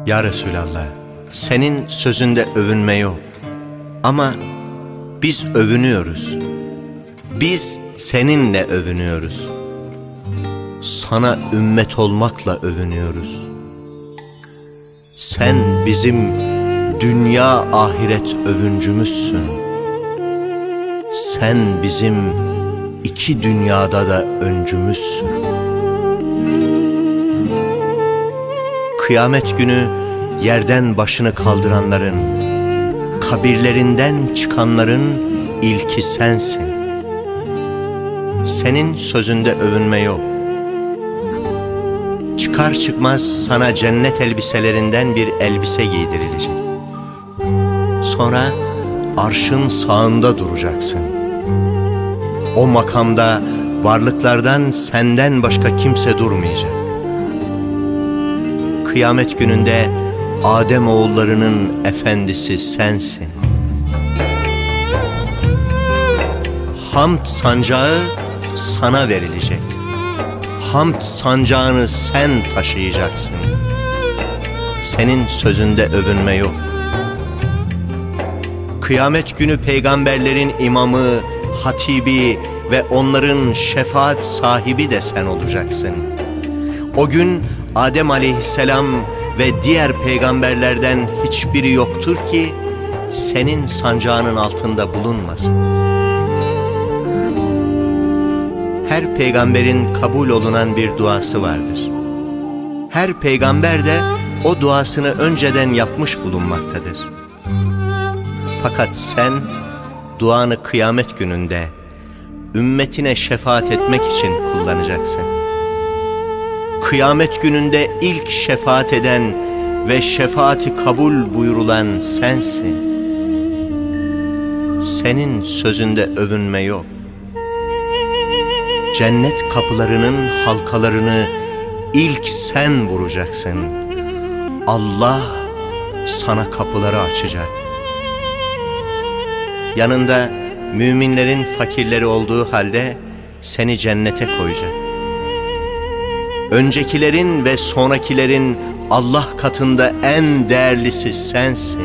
Ya Resulallah, senin sözünde övünme yok. Ama biz övünüyoruz. Biz seninle övünüyoruz. Sana ümmet olmakla övünüyoruz. Sen bizim dünya ahiret övüncümüzsün. Sen bizim iki dünyada da öncümüzsün. Kıyamet günü yerden başını kaldıranların, kabirlerinden çıkanların ilki sensin. Senin sözünde övünme yok. Çıkar çıkmaz sana cennet elbiselerinden bir elbise giydirilecek. Sonra arşın sağında duracaksın. O makamda varlıklardan senden başka kimse durmayacak. Kıyamet gününde Adem oğullarının efendisi sensin. Hamd sancağı sana verilecek. Hamd sancağını sen taşıyacaksın. Senin sözünde övünme yok. Kıyamet günü peygamberlerin imamı, hatibi ve onların şefaat sahibi de sen olacaksın. O gün Adem aleyhisselam ve diğer peygamberlerden hiçbiri yoktur ki senin sancağının altında bulunmasın. Her peygamberin kabul olunan bir duası vardır. Her peygamber de o duasını önceden yapmış bulunmaktadır. Fakat sen duanı kıyamet gününde ümmetine şefaat etmek için kullanacaksın. Kıyamet gününde ilk şefaat eden ve şefaati kabul buyurulan sensin. Senin sözünde övünme yok. Cennet kapılarının halkalarını ilk sen vuracaksın. Allah sana kapıları açacak. Yanında müminlerin fakirleri olduğu halde seni cennete koyacak. Öncekilerin ve sonrakilerin Allah katında en değerlisi sensin.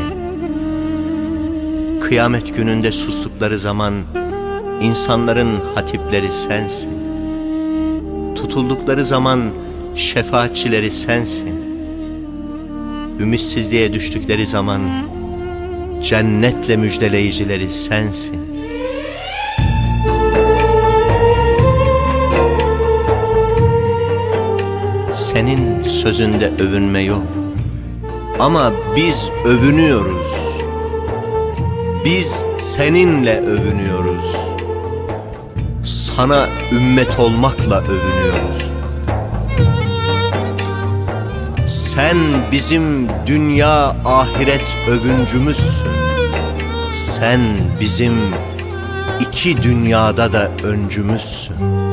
Kıyamet gününde sustukları zaman insanların hatipleri sensin. Tutuldukları zaman şefaatçileri sensin. Ümitsizliğe düştükleri zaman cennetle müjdeleyicileri sensin. Senin sözünde övünme yok. Ama biz övünüyoruz. Biz seninle övünüyoruz. Sana ümmet olmakla övünüyoruz. Sen bizim dünya ahiret övüncümüzsün. Sen bizim iki dünyada da öncümüzsün.